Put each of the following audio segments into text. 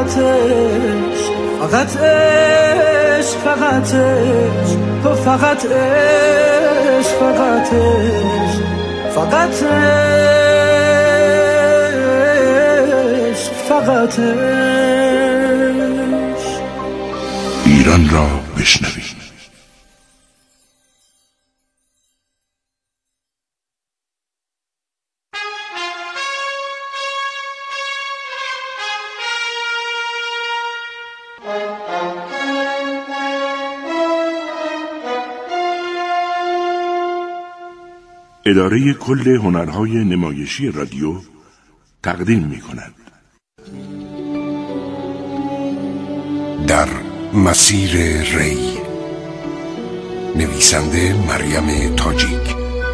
فقط عشق، فقط عشق، فقط عشق، تو فقط عشق، فقط عشق، فقط عشق، فقط عشق. ایران را بشنوید. اداره کل هنرهای نمایشی رادیو تقدیم می‌کند. در مسیر ری، نویسنده مریم تاجیک،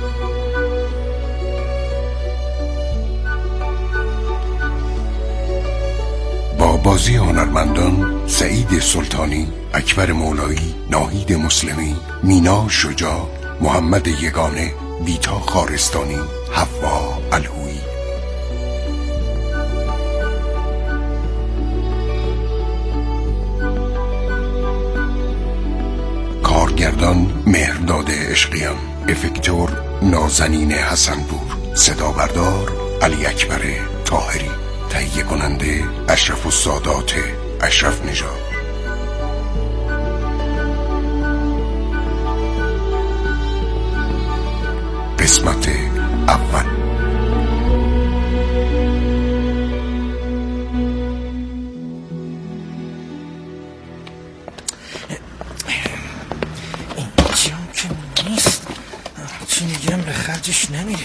با بازی هنرمندان سعید سلطانی، اکبر مولایی، ناهید مسلمی، مینا شجاع، محمد یگانه، ویتا خارستانی، حوا الهویی. کارگردان مهرداد عشقیان، افکتور نازنین حسنپور، صدا بردار علی اکبر طاهری، تهیه کننده اشرف السادات اشرف نژاد. قسمت اول. اینجام که نیست، چی میگم به خرجش نمیره.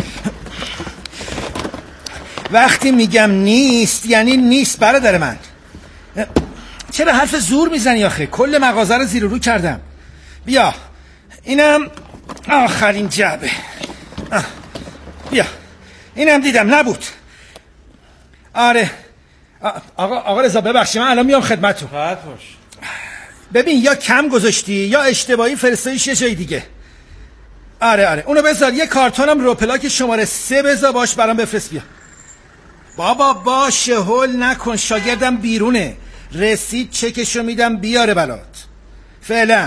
وقتی میگم نیست یعنی نیست برادر من. چرا حرف زور میزنی آخه؟ کل مغازه رو زیر و رو کردم. بیا اینم آخرین جعبه. بیا اینم دیدم نبود. آره آقا رضا ببخشید، من الان میام خدمتتون. راحت باش. ببین یا کم گذاشتی یا اشتباهی فرستادیش یه جای دیگه. آره اونو بذار. یه کارتونم روپلاک شماره 3 بذار باش برام بفرست. بیا بابا باشه، هول نکن، شاگردم بیرونه. رسید چکشو میدم بیاره برات. فعلا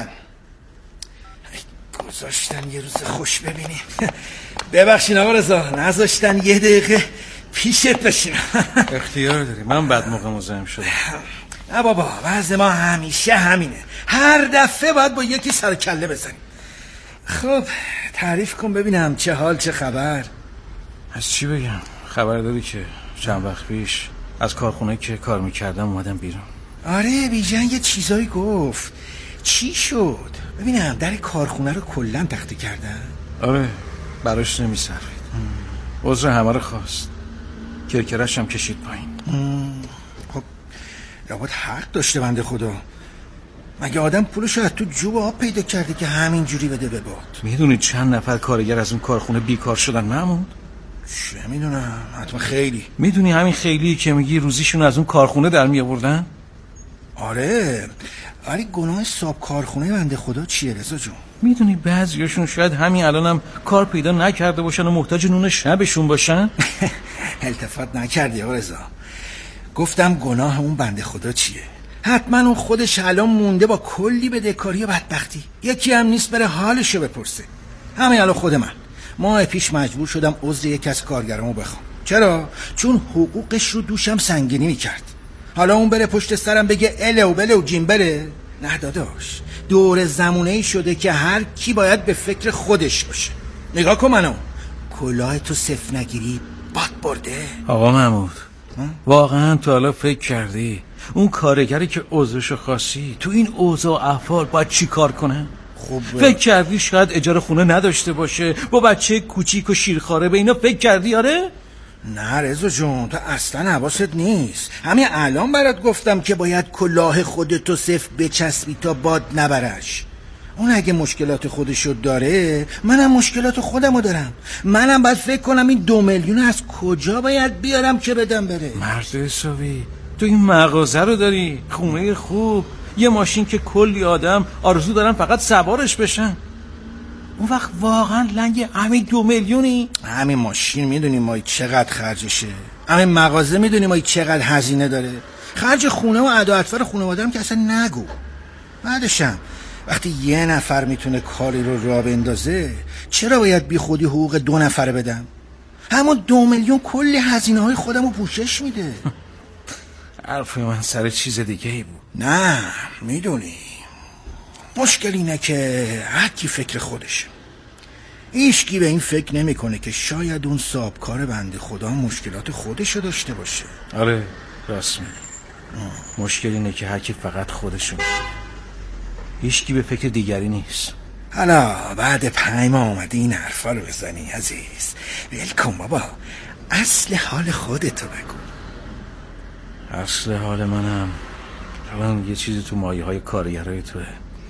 گذاشتن یه روز خوش ببینیم. ببخشین آقا رضا، نذاشتن یه دقیقه پیشت بشینم. اختیار داری، من بعد موقع مزاحم شدم. نه بابا، وضع ما همیشه همینه، هر دفعه باید با یکی سر کله بزنیم. خب تعریف کن ببینم چه حال، چه خبر؟ از چی بگم؟ خبر داری که چند وقت پیش از کارخونه که کار میکردم اومدم بیرون. آره بیژن یه چیزایی گفت. چی شد؟ ببینم در کارخونه رو کلا تخته کردن؟ آره براش نمیصرفید، عذر همه رو خواست، کرکرش هم کشید پایین. خب لابد حق داشته بنده خدا. مگه آدم پولشو از تو جوب آب پیدا کرده که همین جوری بده به باد؟ میدونی چند نفر کارگر از اون کارخونه بیکار شدن محمود؟ چه میدونم، حتما خیلی. میدونی همین خیلی که میگی روزیشون از اون کارخونه در می آوردن؟ آره ولی گناه صاحب کارخونه بنده خدا چیه رضا جون؟ میدونی بعضیاشون شاید همین الانم کار پیدا نکرده باشن و محتاج نون شبشون باشن. التفات نکردی آقا رضا، گفتم گناه اون بنده خدا چیه. حتما اون خودش الان مونده با کلی بدهکاری و بدبختی، یکی هم نیست بره حالشو بپرسه. همین الان خود من ماه پیش مجبور شدم عذر یکی از کارگرامو بخوام. چرا؟ چون حقوقش رو دوشم سنگینی میکرد. حالا اون بره پشت سرم بگه اله و بله و جیم بره؟ نه داداش، دور زمونه‌ای شده که هر کی باید به فکر خودش باشه. نگاه کن منو، کلاه تو صف نگیری باد برده. آقا محمود واقعا تو حالا فکر کردی اون کارگری که عذرشو خواستی تو این اوضاع احوال باید چی کار کنه؟ خب فکر کردی شاید اجاره خونه نداشته باشه با بچه کوچیک و شیرخواره؟ به اینا فکر کردی؟ آره؟ نه رضا جون، تو اصلا حواست نیست. همین الان برات گفتم که باید کلاه خودتو صف بچسبی تا باد نبرش. اون اگه مشکلات خودشو داره، منم مشکلات خودمو دارم. منم باید فکر کنم این 2 میلیون از کجا باید بیارم که بدم بره. مرد حسابی، تو این مغازه رو داری، خونه خوب، یه ماشین که کلی آدم آرزو دارن فقط سوارش بشن. اون وقت واقعا لنگ همین 2 میلیونی؟ همین ماشین میدونی ما چقدر خرجشه، همین مغازه میدونی ما چقدر هزینه داره. خرج خونه و ادا اطوار خانواده‌ام که اصلا نگو. بعدشم وقتی یه نفر میتونه کاری رو راه بندازه چرا باید بی خودی حقوق 2 نفره بدم؟ همون 2 میلیون کلی هزینه‌های خودم رو پوشش میده. حرف من سر چیز دیگه ای بود. نه میدونی مشکل اینه که هر کی فکر خودشه. هیچکی به این فکر نمیکنه که شاید اون صاحبکار بنده خدا مشکلات خودشو داشته باشه. آره راست میگی. مشکل اینه که هر کی فقط خودشون، هیچکی به فکر دیگری نیست. حالا بعد 5 ماه اومدی این حرفا رو بزنی عزیز. ول کن بابا، اصل حال خودتو بگو. اصل حال منم الان یه چیزی تو مایه‌های کارگرای توه.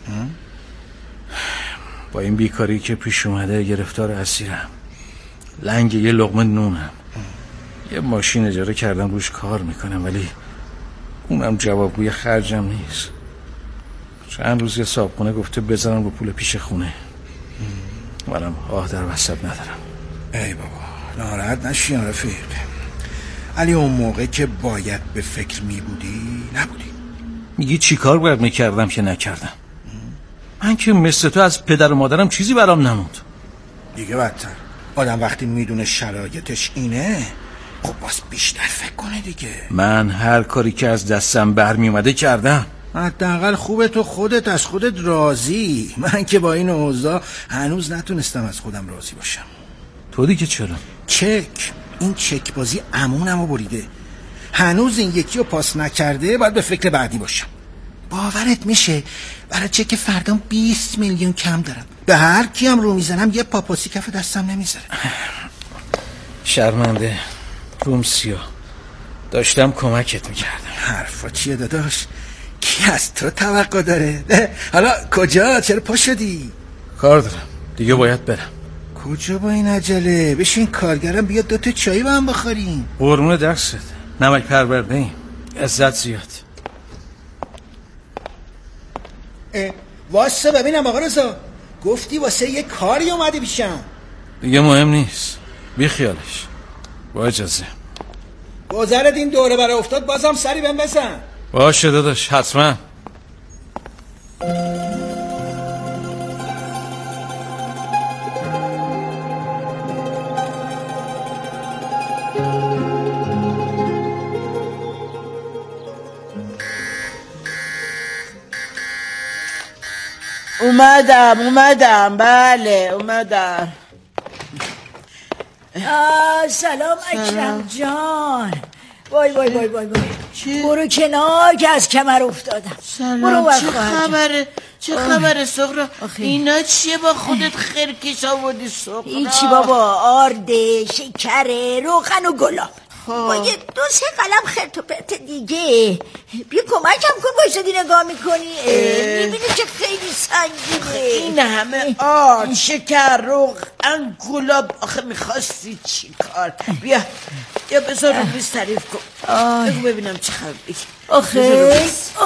با این بیکاری که پیش اومده گرفتار اسیرم. لنگ یه لقمه نونم. یه ماشین اجاره کردم روش کار میکنم ولی اونم جوابگوی خرجم نیست. چند روز یه صاحبخونه گفته بزنم رو پول پیش خونه. منم آه در وسط ندارم. ای بابا ناراحت نشی رفیق. علی اون موقع که باید به فکر میبودی نبودی. میگی چی کار باید میکردم که نکردم؟ من که مثل تو از پدر و مادرم چیزی برام نموند. دیگه بدتر آدم وقتی میدونه شرایطش اینه خب باز بیشتر فکر کنه دیگه. من هر کاری که از دستم برمی اومده کردم. حداقل خوبه تو خودت از خودت راضی. من که با این اوضاع هنوز نتونستم از خودم راضی باشم. تو دیگه چرا؟ این چک بازی عمونمو بریده. هنوز این یکی رو پاس نکرده باید به فکر بعدی باشم. باورت میشه برای چک فردام 20 میلیون کم دارم. به هر کیم رو میزنم یه پاپاسی کف دستم نمیذاره. شرمنده روم سیاه داشتم کمکت میکردم. حرفا چیه داداش؟ کی از تو توقع داره؟ حالا کجا؟ چرا پا شدی؟ کار دارم دیگه باید برم. کجا با این عجله؟ بشین کارگرم بیاد 2 تا چایی با هم بخوریم. قربون دست نمک پرورده ایم. عزت زیاد. واسه ببینم آقا رضا، گفتی واسه یه کاری اومدی پیشم. دیگه مهم نیست بی خیالش. با اجازه. گذرت این دوره برای افتاد بازم سری بهم بزن. باشه داداش حتما. اومدم بله اومدم. سلام اکرم جان. وای برو کنار که از کمر افتادم. سلام. چه خبره سغرا؟ اینا چیه با خودت خرکش آوردی سغرا؟ هیچی بابا، آرده شکره روغن و گلاب با یه 2-3 قلم خرت و پرت دیگه. بیا کمکم کن. بایستادی نگاه میکنی میبینی که خیلی سنگینه. این همه آرد شکر روغن گلاب آخه میخواستی چی کار؟ بیا بذار رو میز تعریف کن. بگو ببینم چه خبری. آخه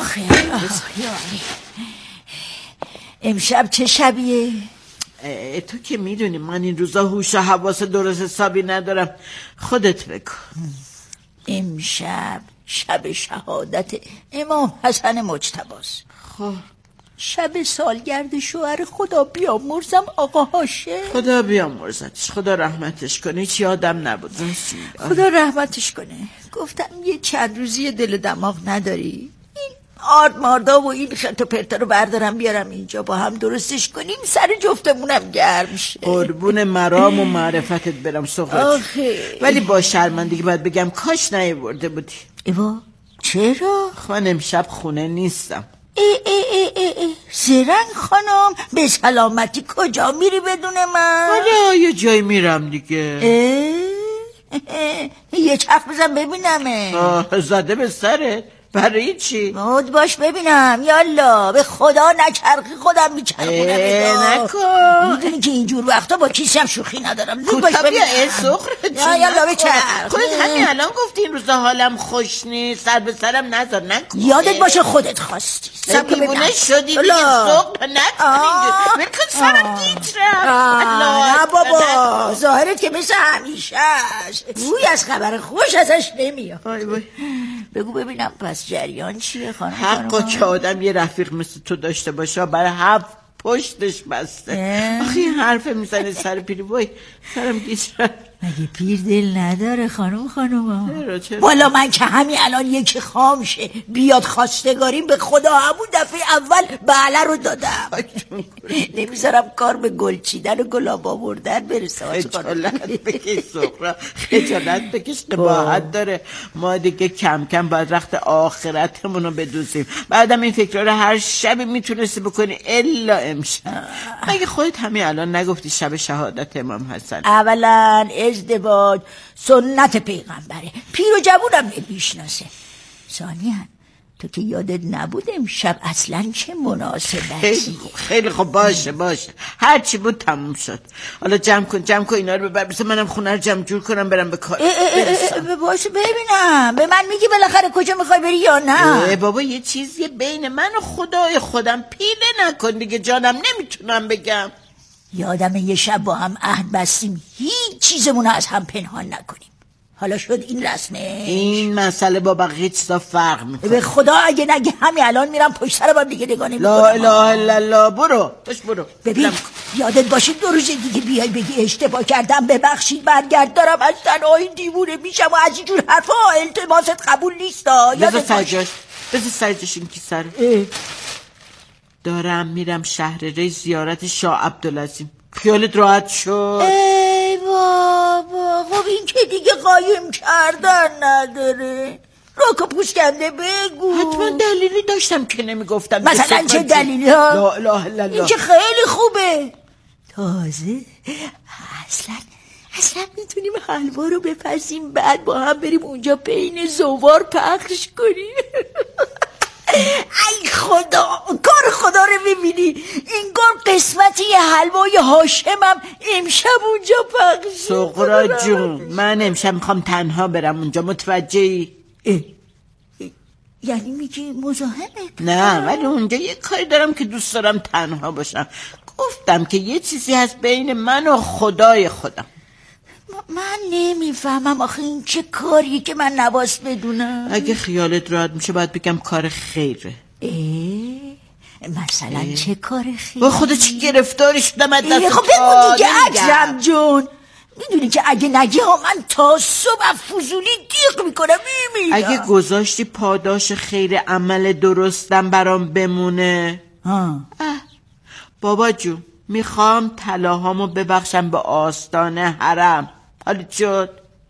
امشب چه شبیه؟ تو که میدونی من این روزا هوش و حواس درست حسابی ندارم. خودت بگو. امشب شب شهادت امام حسن مجتباست. خب شب سالگرد شوهر خدا بیامرزم آقا هاشم. خدا بیامرزتش، خدا رحمتش کنه. هیچ آدم نبود. خدا رحمتش کنه. گفتم یه چند روزی دل دماغ نداری؟ این آرد ماردا و این خرت و پرتا رو بردارم بیارم اینجا با هم درستش کنیم سر جفتمونم گرم شه. قربون مرام و معرفتت برم سغرا. ولی با شرمندگی باید بگم کاش نیاورده بودی. ایوا چرا؟ من امشب خونه نیستم. زرنگ خانم به سلامتی کجا میری بدون من؟ حالا یه جای میرم دیگه. یه چرخ بزن ببینمه. زده به سرت برای چی؟ مود باش ببینم. یالا به خدا نچرخی خودم میچرخونم. نکن. میدونی که اینجور وقتا با کسی هم شوخی ندارم. زود باش ببینم. یالا بچرخ. خودت همین الان گفتی این روزا حالم خوش نیست. سر به سرم نذار. نکن. یادت باشه خودت خواستی. دیوونه شدی دیگه. صبح نکن اینجور. بکن سرم گیت رفت. نه بابا ظاهرت که مثل همیشه است. بوی از خبر خوش ازش نمیاد. بگو ببینم پس جریان چیه خانم؟ حقا که آدم یه رفیق مثل تو داشته باشه، برای 7 پشتش بسته. آخه این حرف میزنه سر پیری وای سرم گیج رفت. مگه پیر دل نداره خانم؟ چرا؟ والا من که همین الان یکی خام شه بیاد خواستگاریم به خدا همون دفعه اول بله رو دادم. نمیذارم کار به گل چیدن و گلاب آوردن برسه. خجالت بکش سغرا، خجالت بکش، قباحت داره. ما دیگه کم کم باید رخت آخرتمون رو بدوزیم. بعدم این فکرها رو هر شب میتونستی بکنی الا امشب. مگه خودت همین الان نگفتی شب شهادت امام حسن؟ اولا ازدواج سنت پیغمبره، پیر و جوونم نمیشناسه. ثانیاً تو که یادت نبود امشب اصلا چه مناسبتی. خیلی خوب باشه هر چی بود تموم شد. حالا جمع کن اینا رو ببر، بس منم خونه رو جمع جور کنم برم به کار. باشه ببینم به من میگی بالاخره کجا میخوای بری یا نه؟ بابا یه چیزی بین من و خدای خودم، پیله نکن دیگه جانم، نمیتونم بگم. یادم یه شب با هم عهد بستیم هیچ چیزمون از هم پنهان نکنیم. حالا شد این رسمه. این مسئله با بقیه چیزا فرق میکنه. به خدا اگه نگه همین الان میرم پشت سر با دیگه نگاه نمیکنم. لا اله الا الله. برو ببین یادت باشه 2 روز دیگه بیای بگی اشتباه کردم ببخشید برگرد، دارم از تنهایی دیوونه میشم و از اینجور حرفا التماست قبول نیست. بذار سرجاش این کی سر دارم میرم شهر ری زیارت شاه عبدالعظیم. خیالت راحت شد؟ ای بابا خب این که دیگه قایم کردن نداره. راکا پوشکنده بگو. حتما دلیلی داشتم که نمیگفتم. مثلا چه دلیلی ها؟ لا اله الا الله. این که خیلی خوبه. تازه اصلا میتونیم حلوا رو بپزیم بعد با هم بریم اونجا بین زوار پخش کنیم. ای خدا کار خدا رو میبینی. انگار قسمتی حلوای هاشمم امشب اونجا پخش. سغرا جون من امشب میخوام تنها برم اونجا، متوجهی؟ یعنی میگی مزاحمت؟ نه ولی اونجا یه کاری دارم که دوست دارم تنها باشم. گفتم که یه چیزی هست بین من و خدای خودم. من نمیفهمم آخه این چه کاریه که من نباست بدونم. اگه خیالت راحت میشه باید بگم کار خیره. مثلا چه کار خیره؟ با خدا چی گرفتاری شدم از دست. خب بگو دیگه اکرم جون. میدونی که اگه نگی ها من تا صبح فضولی دیق میکنم میمیرم. اگه گذاشتی پاداش خیر عمل درستم برام بمونه. بابا جون میخوام طلاهامو ببخشم به آستان حرم. حالی شد؟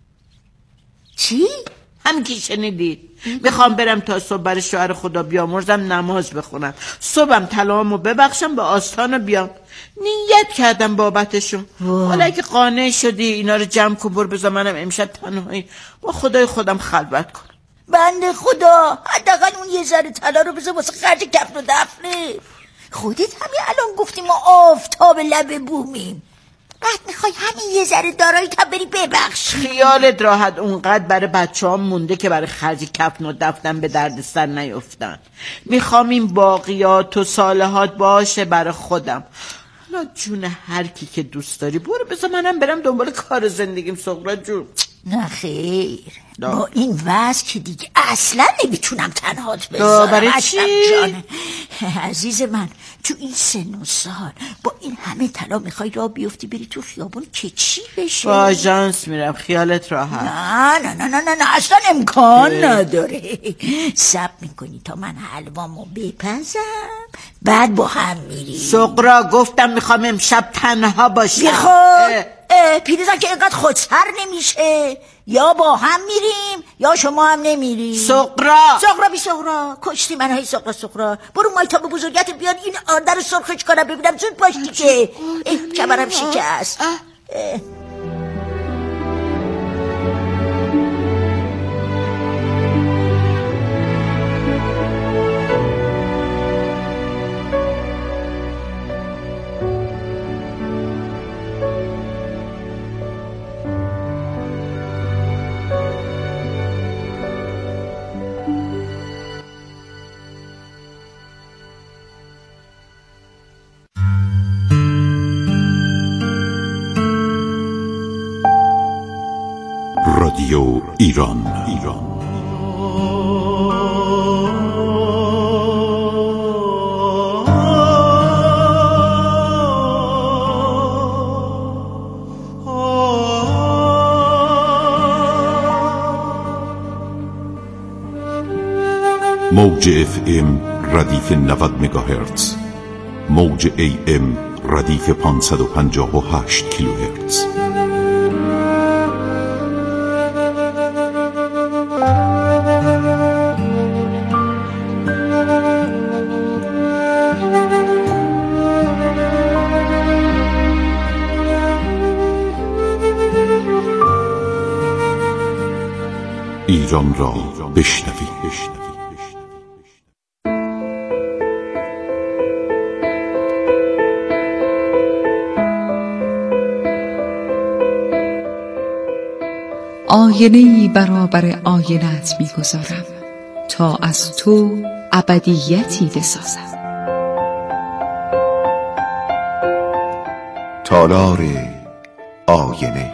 چی؟ همین که شنیدید. میخوام برم تا صبح برای شوهر خدا بیامرزم نماز بخونم، صبحم طلاهامو ببخشم به آستان بیام. نیت کردم بابتشون. حالا اگه قانع شدی اینا رو جمع کن برو بذار منم امشب تنهایی با خدای خودم خلوت کنم. بنده خدا حداقل اون یه ذره طلا رو بذار واسه خرج کفن و دفنه. خودت همین الان گفتی ما آفتاب لب بومیم، بعد میخوای همین یه ذره دارایی تا بری ببخشی. خیالت راحت اونقدر برای بچه ها مونده که برای خرج کفن و دفنم به درد سر نیفتن. میخوام این باقیات و صالحات باشه برای خودم. حالا جون هر کی که دوست داری برو بذار منم برم دنبال کار زندگیم. سغرا جون نه خیر با این وضع که دیگه اصلا نمیتونم تنهات بذارم. برای چی؟ عزیز من تو این سن و سال با این همه طلا میخوای راه بیفتی بری تو خیابون که چی بشه؟ با آژانس میرم. خیالت راحت. نه اصلا امکان نداره. صبر میکنی تا من حلوامو بپزم بعد با هم میری. سغرا گفتم میخوام امشب تنها باشم. بخور پیرزن که اینقدر خودسر نمیشه. یا با هم میریم یا شما هم نمیری. سغرا کشتی من های سغرا. برو مایتاب بزرگت بیان این آردر سرخش کنم ببینم زود باشتی که کمرم شکست. رادیو ایران. موج FM ردیف 90 مگاهرتز، موج AM ردیف 558 کیلوهرتز. ایران را بشنوید. آینه‌ای برابر آینه‌ات می‌گذارم تا از تو ابدیتی بسازم. تالار آینه.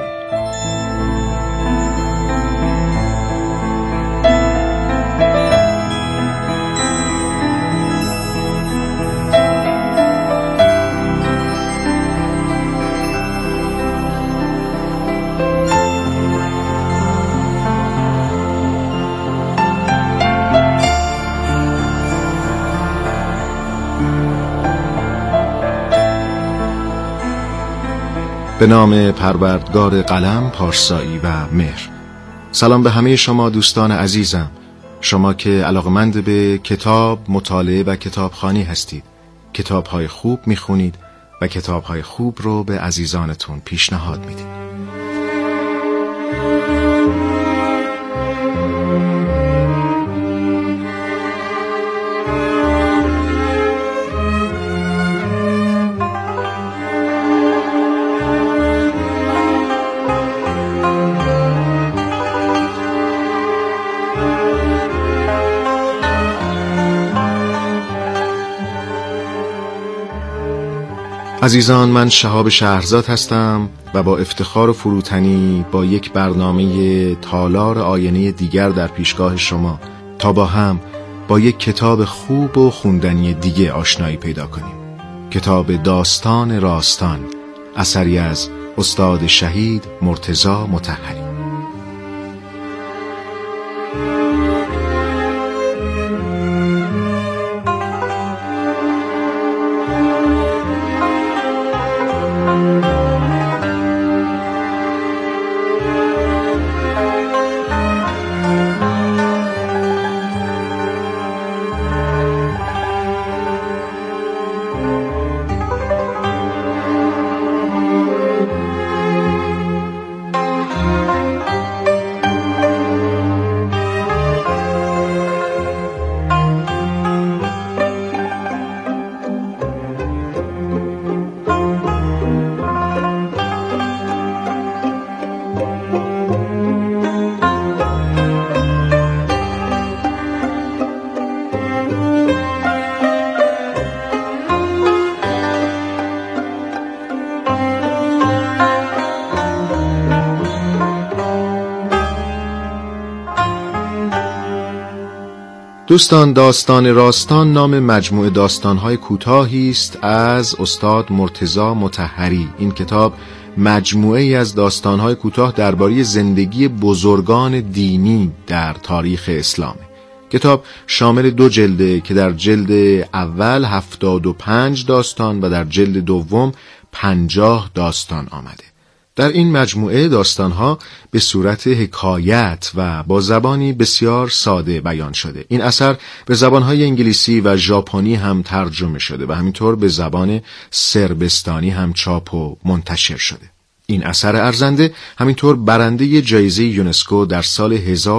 به نام پروردگار قلم، پارسایی و مهر. سلام به همه شما دوستان عزیزم، شما که علاقمند به کتاب، مطالعه و کتابخوانی هستید، کتاب‌های خوب میخونید و کتاب‌های خوب رو به عزیزانتون پیشنهاد میدید. عزیزان، من شهاب شهرزاد هستم و با افتخار و فروتنی با یک برنامه تالار آینه دیگر در پیشگاه شما تا با هم با یک کتاب خوب و خوندنی دیگه آشنایی پیدا کنیم. کتاب داستان راستان، اثری از استاد شهید مرتضی مطهری. دوستان، داستان راستان نام مجموعه داستان‌های کوتاهی است از استاد مرتضی مطهری. این کتاب مجموعه‌ای از داستان‌های کوتاه درباره زندگی بزرگان دینی در تاریخ اسلامه. کتاب شامل 2 جلده که در جلد اول 75 داستان و در جلد دوم 50 داستان آمده. در این مجموعه داستانها به صورت حکایت و با زبانی بسیار ساده بیان شده. این اثر به زبانهای انگلیسی و ژاپنی هم ترجمه شده و همینطور به زبان سربستانی هم چاپ و منتشر شده. این اثر ارزنده همینطور برنده جایزه یونسکو در سال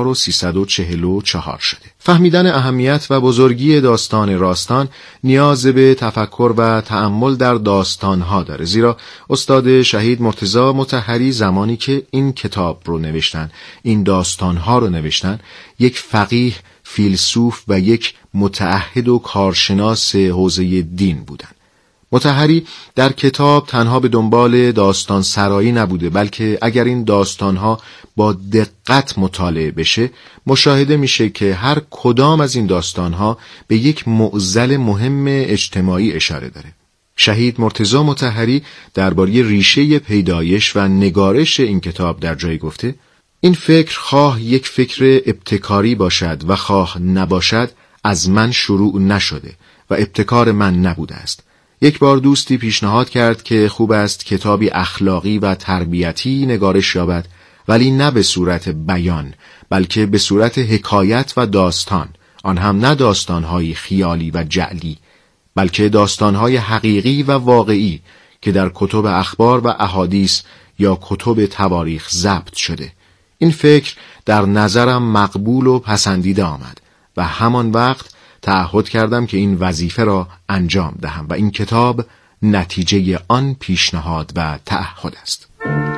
1344 شده. فهمیدن اهمیت و بزرگی داستان راستان نیاز به تفکر و تأمل در داستانها داره، زیرا استاد شهید مرتضی مطهری زمانی که این کتاب رو نوشتن، این داستانها رو نوشتن، یک فقیه، فیلسوف و یک متعهد و کارشناس حوزه دین بودن. مطهری در کتاب تنها به دنبال داستان سرایی نبوده، بلکه اگر این داستانها با دقت مطالعه بشه مشاهده میشه که هر کدام از این داستانها به یک معضل مهم اجتماعی اشاره داره. شهید مرتضی مطهری درباره ریشه پیدایش و نگارش این کتاب در جای گفته: این فکر خواه یک فکر ابتکاری باشد و خواه نباشد از من شروع نشده و ابتکار من نبوده است. یک بار دوستی پیشنهاد کرد که خوب است کتابی اخلاقی و تربیتی نگارش یابد، ولی نه به صورت بیان بلکه به صورت حکایت و داستان، آن هم نه داستان‌های خیالی و جعلی بلکه داستان‌های حقیقی و واقعی که در کتب اخبار و احادیث یا کتب تواریخ ضبط شده. این فکر در نظرم مقبول و پسندیده آمد و همان وقت تعهد کردم که این وظیفه را انجام دهم و این کتاب نتیجه آن پیشنهاد و تعهد است.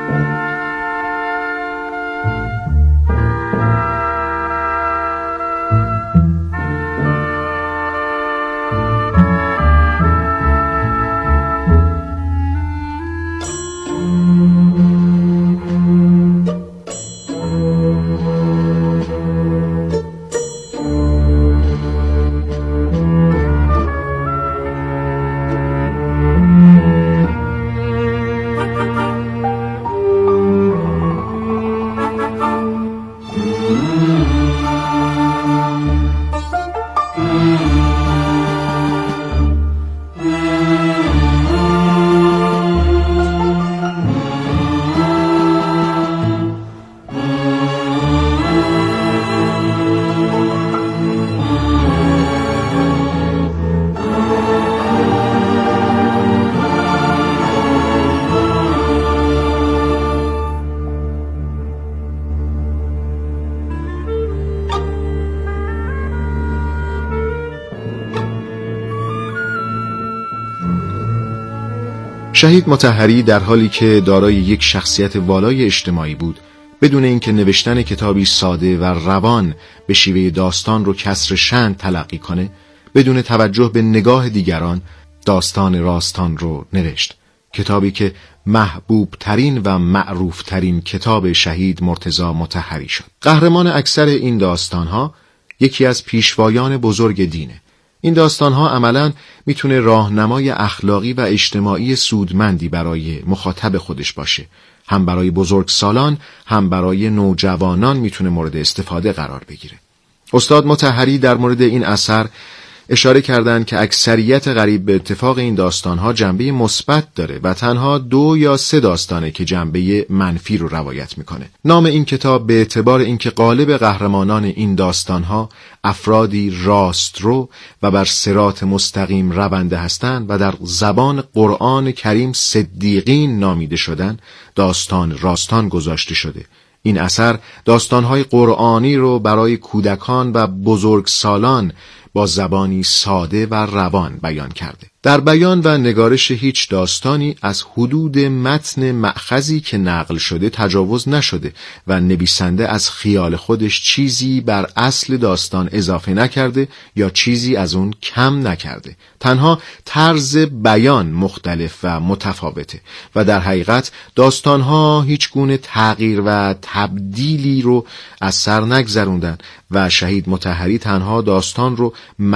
شهید مطهری در حالی که دارای یک شخصیت والای اجتماعی بود، بدون اینکه نوشتن کتابی ساده و روان به شیوه داستان رو کسر شأن تلقی کنه، بدون توجه به نگاه دیگران داستان راستان رو نوشت. کتابی که محبوب ترین و معروف ترین کتاب شهید مرتضی مطهری شد. قهرمان اکثر این داستانها یکی از پیشوایان بزرگ دینه. این داستانها عملاً میتونه راهنمای اخلاقی و اجتماعی سودمندی برای مخاطب خودش باشه. هم برای بزرگسالان هم برای نوجوانان میتونه مورد استفاده قرار بگیره. استاد مطهری در مورد این اثر اشاره کردند که اکثریت قریب به اتفاق این داستانها جنبه مثبت داره و تنها 2 یا 3 داستانه که جنبه منفی رو روایت میکنه. نام این کتاب به اعتبار اینکه غالب قهرمانان این داستانها افرادی راسترو و بر صراط مستقیم رونده هستند و در زبان قرآن کریم صدیقین نامیده شدن، داستان راستان گذاشته شده. این اثر داستانهای قرآنی رو برای کودکان و بزرگسالان با زبانی ساده و روان بیان کرده. در بیان و نگارش هیچ داستانی از حدود متن مأخذی که نقل شده تجاوز نشده و نویسنده از خیال خودش چیزی بر اصل داستان اضافه نکرده یا چیزی از اون کم نکرده. تنها طرز بیان مختلف و متفاوته و در حقیقت داستانها هیچ گونه تغییر و تبدیلی رو از سر نگذروندن و شهید مطهری تنها داستان رو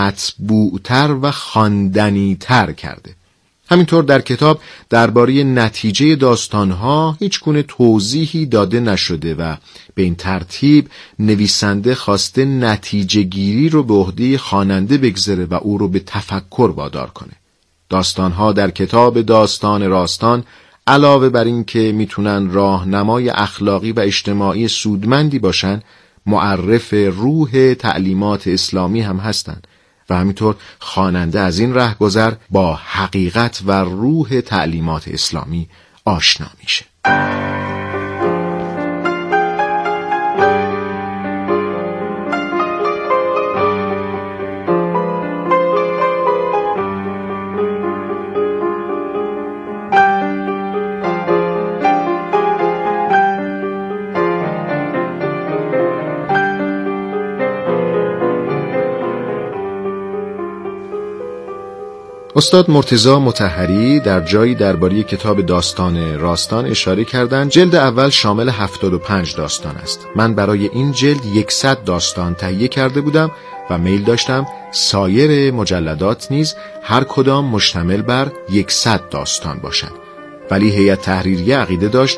مطبوعتر و خواندنی‌تر کرده. همینطور در کتاب درباره نتیجه داستانها هیچ گونه توضیحی داده نشده و به این ترتیب نویسنده خواسته نتیجه گیری رو به عهده خواننده بگذاره و او رو به تفکر وادار کنه. داستانها در کتاب داستان راستان علاوه بر این که میتونن راهنمای اخلاقی و اجتماعی سودمندی باشن، معرف روح تعلیمات اسلامی هم هستند و همینطور خواننده از این رهگذر با حقیقت و روح تعلیمات اسلامی آشنا میشه. استاد مرتضی مطهری در جایی درباره کتاب داستان راستان اشاره کردند جلد اول شامل 75 داستان است. من برای این جلد 100 داستان تهیه کرده بودم و میل داشتم سایر مجلدات نیز هر کدام مشتمل بر 100 داستان باشند. ولی هیئت تحریریه عقیده داشت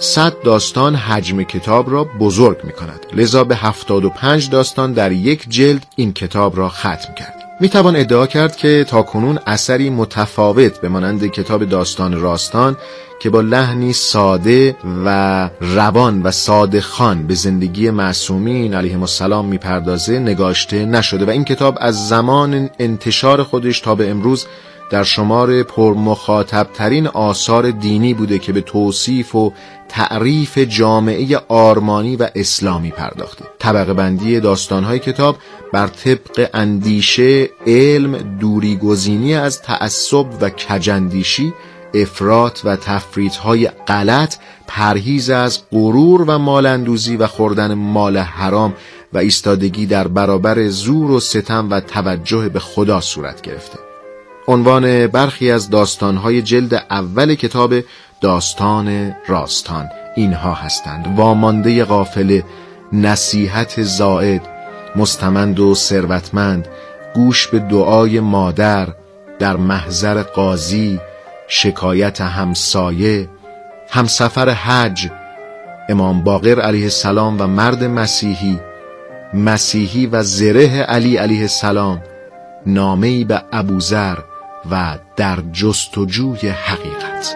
100 داستان حجم کتاب را بزرگ می کند، لذا به 75 داستان در یک جلد این کتاب را ختم کرد. می توان ادعا کرد که تاکنون اثری متفاوت به مانند کتاب داستان راستان که با لحنی ساده و روان و صادقان به زندگی معصومین علیهم السلام میپردازه نگاشته نشده و این کتاب از زمان انتشار خودش تا به امروز در شمار پرمخاطب ترین آثار دینی بوده که به توصیف و تعریف جامعه آرمانی و اسلامی پرداخته. طبقه بندی داستان‌های کتاب بر طبق اندیشه، علم، دوری گزینی از تعصب و کجندیشی، افراط و تفریط‌های غلط، پرهیز از غرور و مالندوزی و خوردن مال حرام و ایستادگی در برابر زور و ستم و توجه به خدا صورت گرفته. عنوان برخی از داستان‌های جلد اول کتاب داستان راستان اینها هستند: وامانده قافله، نصیحت زائد، مستمند و ثروتمند، گوش به دعای مادر، در محضر قاضی، شکایت همسایه، همسفر حج، امام باقر علیه السلام و مرد مسیحی، مسیحی و زره علی علیه السلام، نامه‌ای به ابوذر و در جستجوی حقیقت.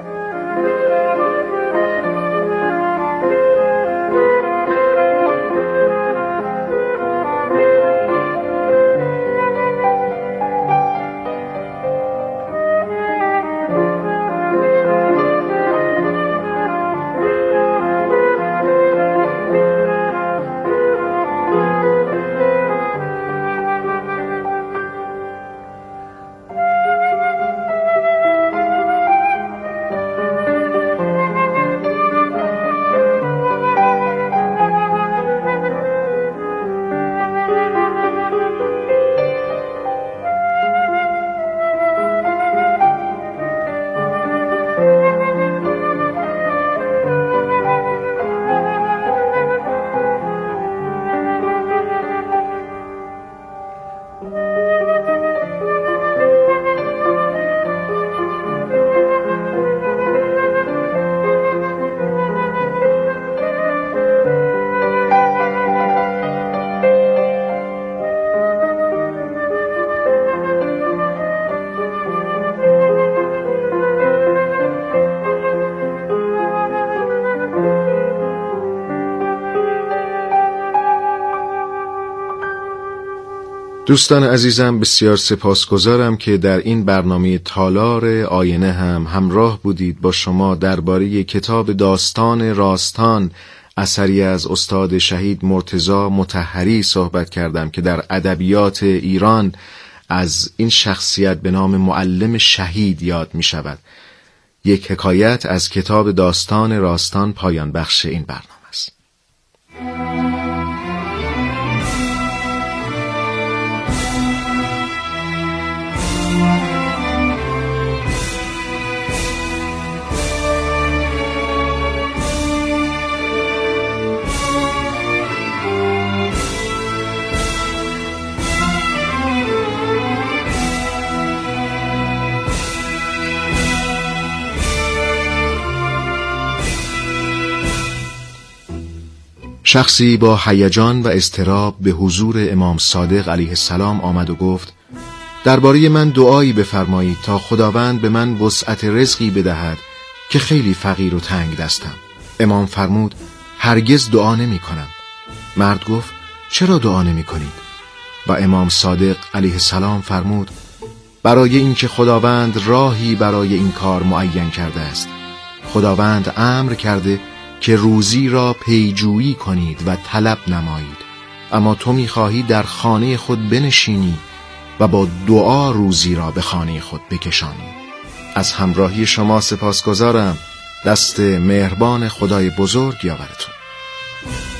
دوستان عزیزم، بسیار سپاسگزارم که در این برنامه تالار آینه هم همراه بودید. با شما درباره کتاب داستان راستان، اثری از استاد شهید مرتضی مطهری صحبت کردم که در ادبیات ایران از این شخصیت به نام معلم شهید یاد می شود. یک حکایت از کتاب داستان راستان پایان بخش این برنامه است. شخصی با هیجان و اضطراب به حضور امام صادق علیه السلام آمد و گفت: درباره من دعایی بفرمایید تا خداوند به من وسعت رزقی بدهد که خیلی فقیر و تنگ دستم. امام فرمود: هرگز دعا نمی کنم. مرد گفت: چرا دعا نمی کنید؟ و امام صادق علیه السلام فرمود: برای اینکه خداوند راهی برای این کار معین کرده است. خداوند امر کرده که روزی را پیجویی کنید و طلب نمایید، اما تو می‌خواهی در خانه خود بنشینی و با دعا روزی را به خانه خود بکشانی. از همراهی شما سپاسگزارم. دست مهربان خدای بزرگ یاورتون.